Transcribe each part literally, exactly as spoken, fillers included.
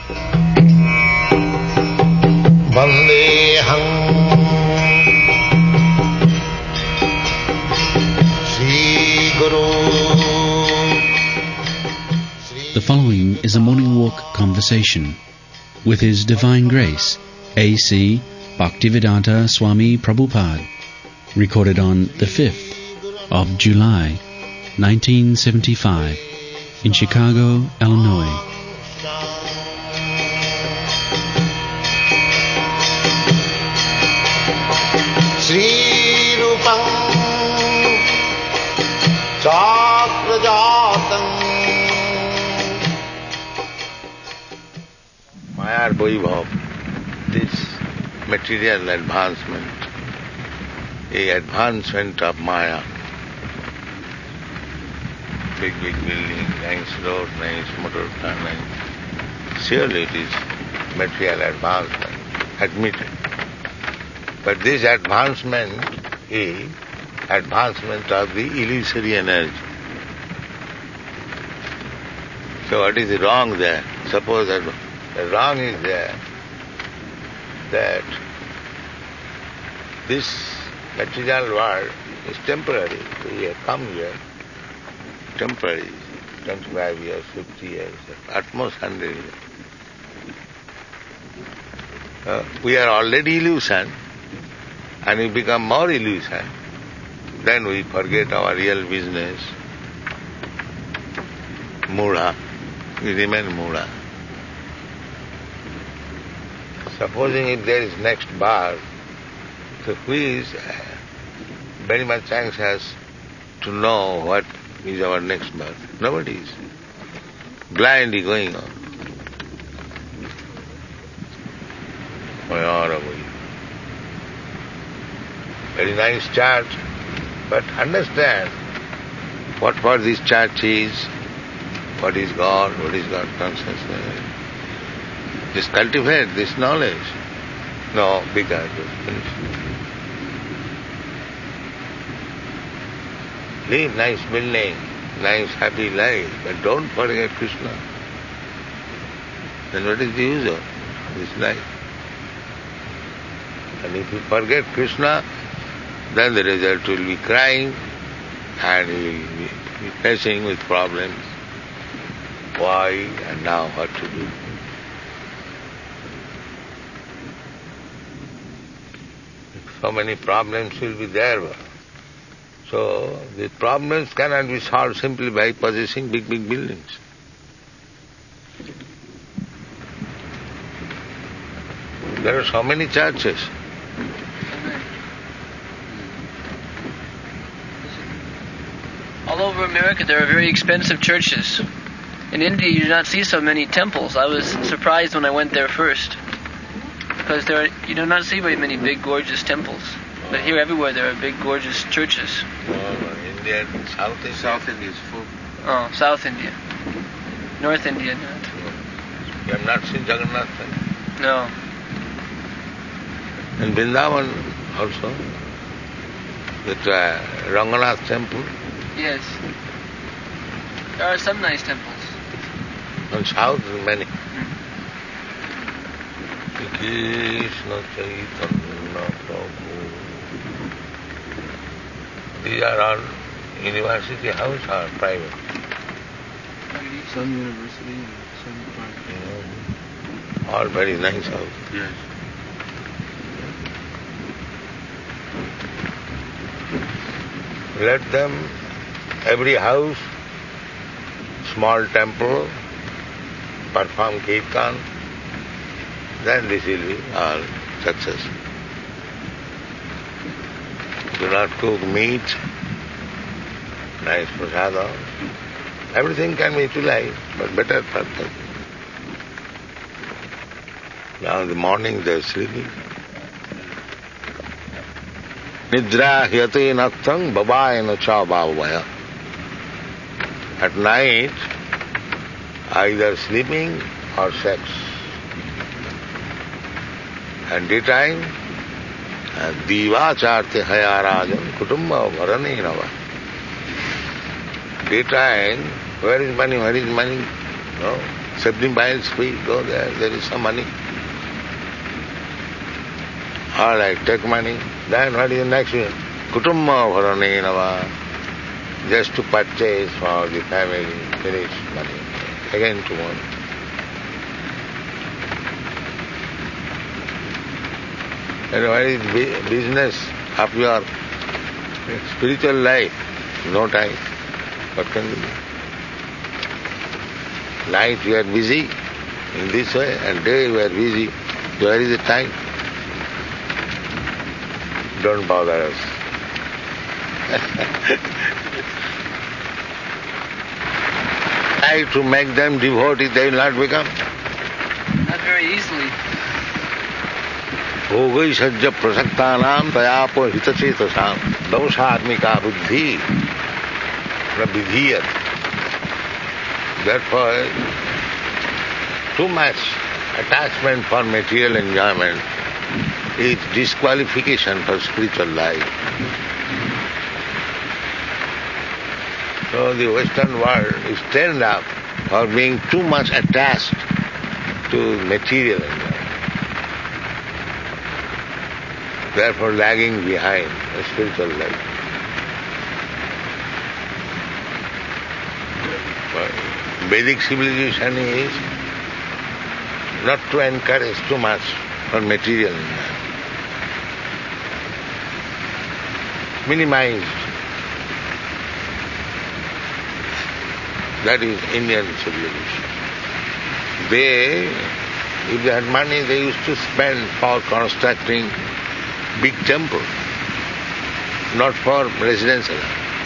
Vandeham Shri Guru. The following is a morning walk conversation with His Divine Grace, A C Bhaktivedanta Swami Prabhupada, recorded on the fifth of July, nineteen seventy-five, in Chicago, Illinois. Shri Rupam Chakrajatam Maya Vaibhav, this material advancement, a advancement of Maya, big, big building, nice road, nice motor car, nice. Surely it is material advancement, admitted. But this advancement is advancement of the illusory energy. So what is the wrong there? Suppose that the wrong is there, that this material world is temporary. We have come here, temporary, twenty-five years, fifty years, at most one hundred years. Uh, we are already illusion, and we become more illusion. Then we forget our real business. Mudha. We remain Mudha. Supposing if there is next birth, so who is very much anxious to know what is our next birth? Nobody is. Blindly going on. Where are we? Very nice church, but understand what for this church is, what is God, what is God consciousness. Just cultivate this knowledge. No, because live nice building, nice happy life, but don't forget Krishna. Then what is the use of this life? And if you forget Krishna, then the result will be crying and you will be facing with problems. Why and now what to do? So many problems will be there. So the problems cannot be solved simply by possessing big, big buildings. There are so many churches. All over America there are very expensive churches. In India you do not see so many temples. I was surprised when I went there first, because there are, you do not see very many big gorgeous temples. But here everywhere there are big gorgeous churches. Oh, India, South India. South India is full. Oh, South India. North India not. You have not seen Jagannath Temple? No. In Vrindavan also, that uh, Ranganath Temple. Yes. There are some nice temples. And south many. Mm. Krishna Chaitanya Prabhu. These are all university house or private? Some university and some private. Yeah. All very nice house. Yes. Let them, every house, small temple, perform kirtan, then this will be all successful. Do not cook meat, nice prasada. Everything can be utilized, but better purpose. Now in the morning they are sleeping. Nidra hyate naktang babaya cha bhavaya. At night, either sleeping or sex. And daytime, divacharte hayarajan kutumba varane nava. Daytime, where is money, where is money? No. seventy miles speed, go there, there is some money. All right, take money. Then what is the next one? Kutumma Bharanenava. Just to purchase for the family, finish money. Again tomorrow. And what is the business of your spiritual life? No time. What can you do? Night you are busy in this way, and day you are busy. Where is the time? Don't bother us. Try to make them devotees, they will not become. Not very easily. Bhogai sajja prasaktanam tayapo hitachetasam damshatmika buddhi pravidhiyat. Therefore, too much attachment for material enjoyment is disqualification for spiritual life. So the Western world is turned up for being too much attached to material enjoyment. Therefore lagging behind the spiritual life. But Vedic civilization is not to encourage too much for material enjoyment. Minimized. That is Indian civilization. They, if they had money, they used to spend for constructing big temple, not for residential.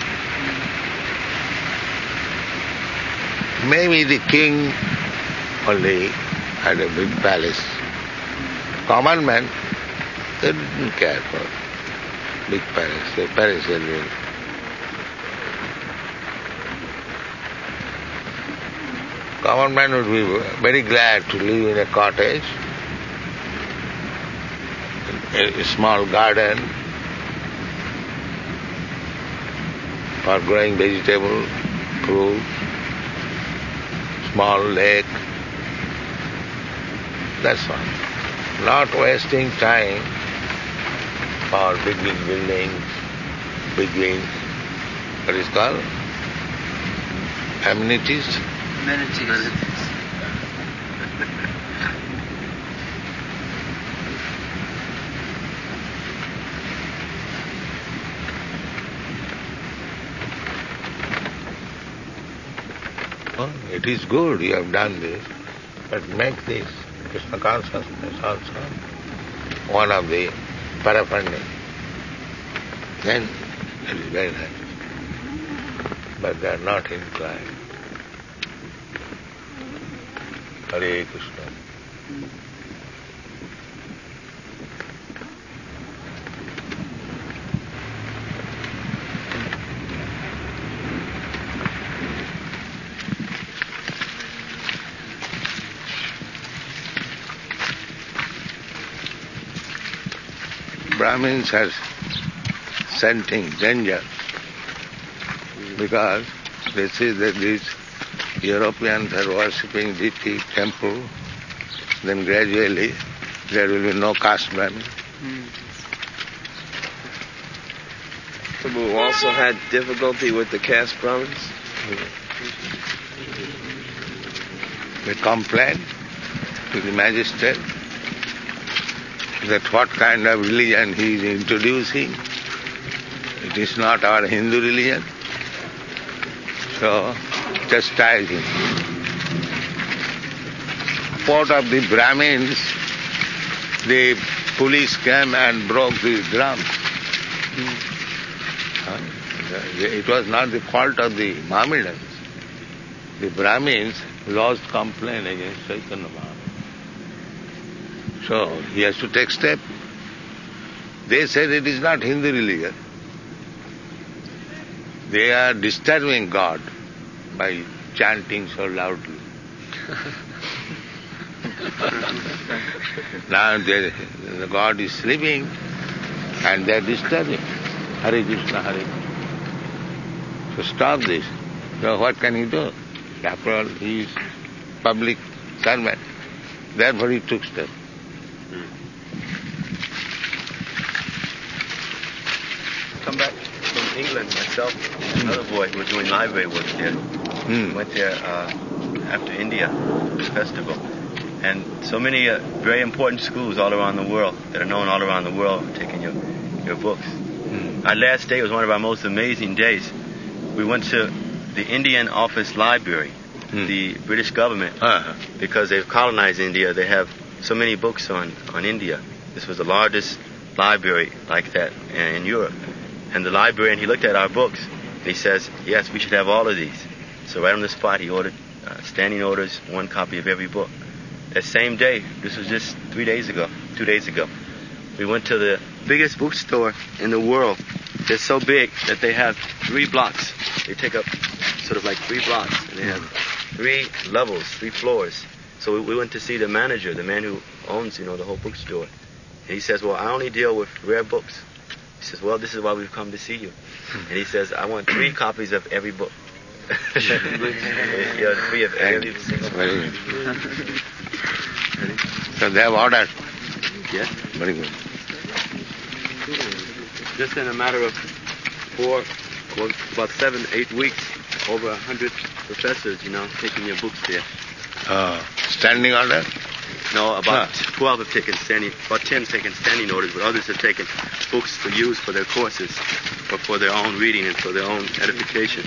Maybe the king only had a big palace. Common man, they didn't care for big palace. Their palace were real. Common man would be very glad to live in a cottage, a small garden for growing vegetable, fruit, small lake. That's all. Not wasting time for big, big buildings, big wings. What is called? Amenities. Amenities. Oh, it is good you have done this, but make this Krishna consciousness also one of the paraphernalia. Then it is very nice. But they are not inclined. Hare Krishna. Brahmins are scenting danger because they see that these Europeans are worshipping deity, temple, then gradually there will be no caste Brahmin. Mm. Prabhu also had difficulty with the caste Brahmins. They complained to the magistrate that what kind of religion he is introducing. It is not our Hindu religion. So, chastise him. Part of the Brahmins, the police came and broke the drum. Hmm. It was not the fault of the Mohammedans. The Brahmins lodged complaint against Chaitanya Mahaprabhu. So, he has to take step. They said it is not Hindu religion. They are disturbing God by chanting so loudly. Now they, the God is sleeping and they are disturbing. Hare Krishna, Hare Krishna. So stop this. So what can he do? After all, he is public servant. Therefore he took step. Come back from England myself, another boy who was doing library work there. Hmm. Went there uh, after India festival. And so many uh, very important schools all around the world that are known all around the world are taking your, your books. Hmm. Our last day was one of our most amazing days. We went to the Indian Office Library. Hmm. The British government, Uh-huh. because they've colonized India, they have so many books on, on India. This was the largest library like that in Europe. And the librarian, he looked at our books, and he says, yes, we should have all of these. So right on the spot, he ordered uh, standing orders, one copy of every book. That same day, this was just three days ago, two days ago, we went to the biggest bookstore in the world. They're so big that they have three blocks. They take up sort of like three blocks, and they have three levels, three floors. So we, we went to see the manager, the man who owns, you know, the whole bookstore. And he says, well, I only deal with rare books. He says, well, this is why we've come to see you. And he says, I want three copies of every book. Yeah, three of every single book. Very good. So they have ordered. Yes. Very good. Just in a matter of four, well, about seven, eight weeks, over a hundred professors, you know, taking your books there. Uh, standing order? No, about Ah. twelve have taken standing, about ten have taken standing orders, but others have taken books to use for their courses, or for their own reading and for their own edification.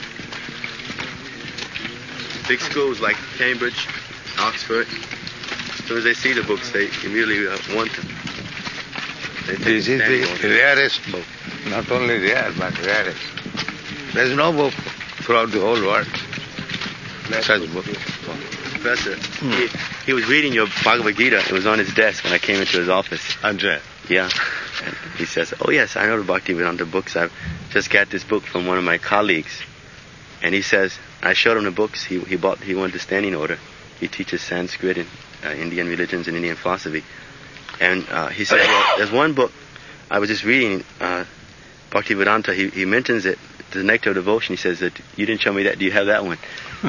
Big schools like Cambridge, Oxford, as soon as they see the books, they immediately uh, want them. They take This is standing the orders. rarest book. Not only rare, but rarest. There is no book throughout the whole world. Such book. Professor, he, he was reading your Bhagavad Gita. It was on his desk when I came into his office. Andre. Yeah. And he says, oh yes, I know the Bhaktivedanta books. I've just got this book from one of my colleagues. And he says, I showed him the books. He he bought. He wanted the standing order. He teaches Sanskrit and uh, Indian religions and Indian philosophy. And uh, he said, well, there's one book I was just reading, uh, Bhaktivedanta. He, he mentions it, the Nectar of Devotion. He says that you didn't show me that. Do you have that one?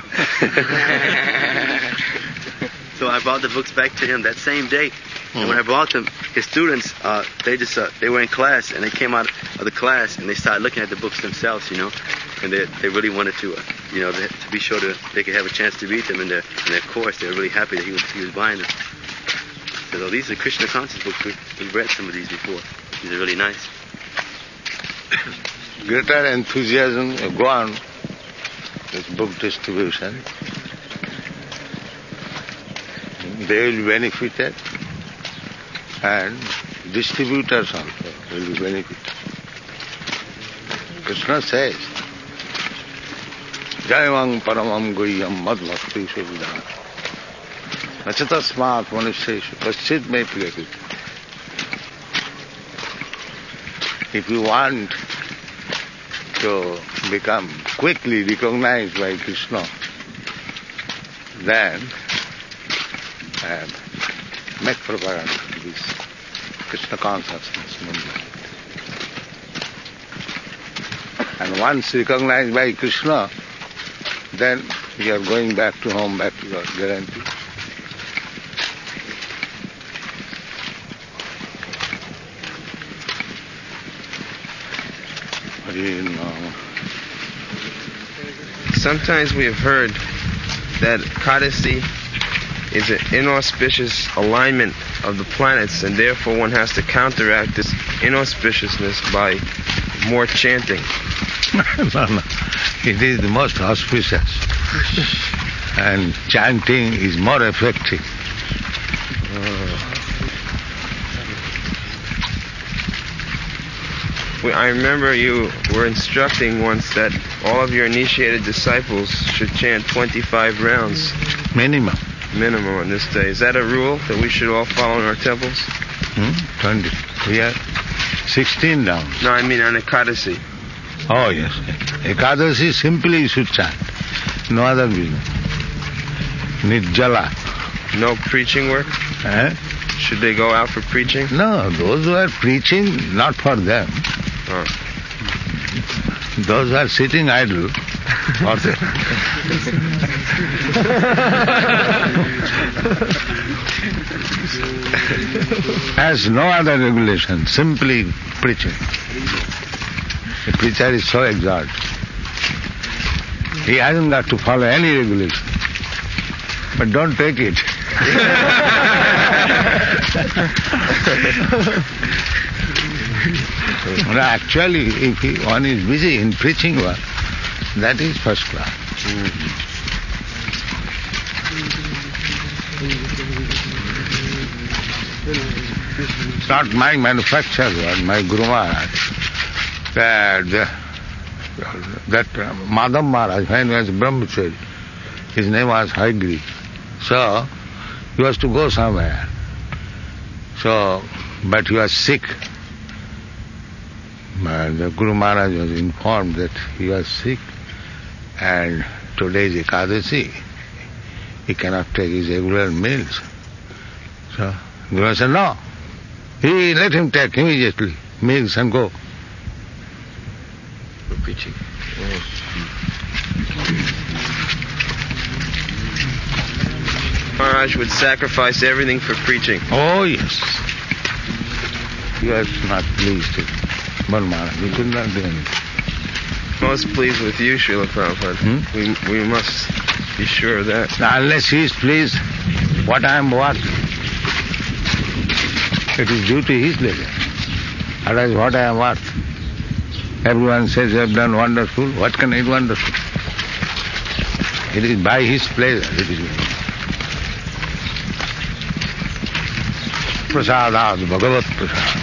So I brought the books back to him that same day. And when I brought them, his students, uh, they just uh, they were in class, and they came out of the class, and they started looking at the books themselves, you know, and they they really wanted to, uh, you know, to be sure that they could have a chance to read them in their in their course. They were really happy that he was he was buying them. So these are Krishna conscious books. We, we've read some of these before. These are really nice. Greater enthusiasm uh, go on with book distribution. They will be benefited, and distributors also will be benefited. Krishna says, Jayamang paramam guhyam mad bhakti suvidhana nachatasmat manusheshu kaschid me priyati. If you want to become quickly recognized by Krishna, then uh, make propaganda to this Krishna consciousness movement. And once recognized by Krishna, then you are going back to home, back to your guarantee. Sometimes we have heard that Kadasi is an inauspicious alignment of the planets, and therefore one has to counteract this inauspiciousness by more chanting. No, no. It is the most auspicious. And chanting is more effective. We- I remember you were instructing once that all of your initiated disciples should chant twenty-five rounds Minimum. minimum on this day. Is that a rule that we should all follow in our temples? Hmm? Twenty. We have sixteen rounds. No, I mean on Ekadasi. Oh, yes. Ekadasi simply you should chant. No other business. Nirjala. No preaching work? Eh? Should they go out for preaching? No, those who are preaching, not for them. Oh. Those who are sitting idle, Has no other regulation, simply preaching. The preacher is so exalted. He hasn't got to follow any regulation. But don't take it. Actually, if he, one is busy in preaching work, that is first class. It's not my manufacture, but my Guru Maharaj. That, that Madhav Maharaj, when he was Brahmachari, his name was Haigri. So, he was to go somewhere. So, but he was sick. But the Guru Maharaj was informed that he was sick and today is Ekadasi. He cannot take his regular meals. So, Guru said, no. He let him take immediately meals and go. For preaching. Maharaj would sacrifice everything for preaching. Oh, yes. He was not pleased with Bal Maharaj. He could not do anything. Most pleased with you, Srila Prabhupada. Hmm? We, we must be sure of that. Now, unless he is pleased, what I am worth, it is due to his level. Otherwise, what I am worth? Everyone says you have done wonderful. What can I do wonderful? It is by his pleasure. It is prasadat bhagavat prasad.